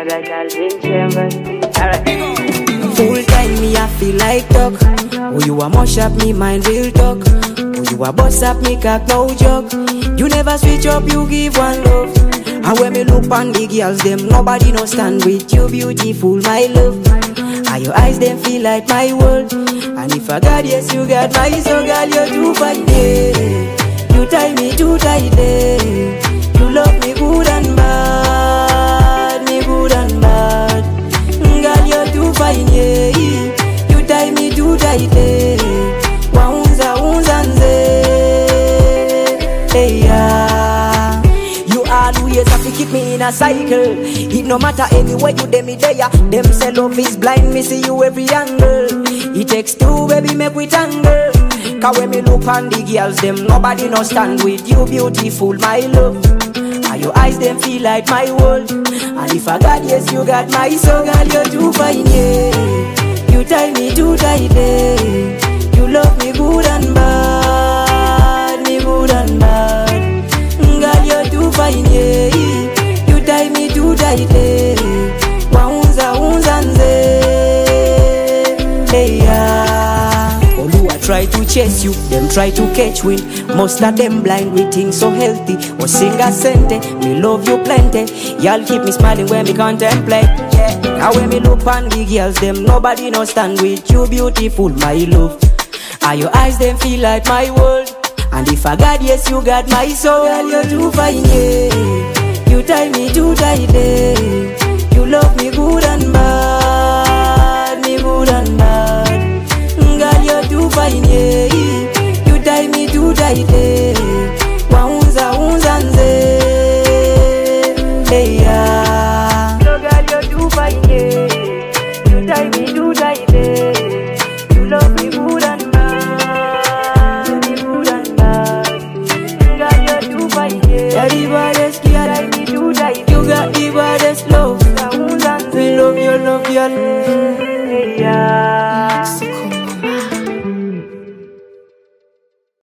another Calvin Chambers. Alright. Full time me I feel like talk. Oh, you a mash up me mind real talk. Oh, you a boss up me cock no joke. You never switch up, you give one love. And when me look on the girls, them nobody no stand with you, beautiful, my love. And your eyes, them feel like my world. And if I got yes, you got my so girl, you're too fine, yeah. You tie me too tight, yeah. You love me good and bad, me good and bad. Girl, you're too fine, yeah. You tie me too tight, yeah. Waunza, unza, nze, hey, yeah. You always have to keep me in a cycle. It no matter anywhere you dem me there. Them say love is blind, me see you every angle. It takes two, baby, make we tangle. Cause when me look on the girls, them nobody no stand with you, beautiful, my love. And your eyes, them feel like my world. And if I got yes, you got my soul, girl, you're too fine, yeah. You tie me too tight, yeah. You love me good and bad, me good and bad. Girl, you're too fine, yeah. You tie me too tight, yeah. Waunza, unza, nze, hey, yeah. Oluwa try to chase you, them try to catch wind. Most of them blind with things so healthy. Or sing a sente, me love you plenty. Y'all keep me smiling when me contemplate, yeah. Now when me look on the girls, them nobody no stand with you, beautiful, my love. And your eyes, them feel like my world. And if I got yes, you got my soul. Girl, you're too fine, yeah. You tie me too tight, yeah. You love me good and bad, me good and bad. Girl, you're too fine, yeah. You tie me too tight, yeah. Waunza, unza, nze, hey, yeah. So girl, you're too fine, yeah. You tie me too tight, yeah. You love me good and bad, me good and bad. Girl, you're too fine, yeah. You're the baddest girl. Tie me too tight. You got the baddest love. We love you, Yeah.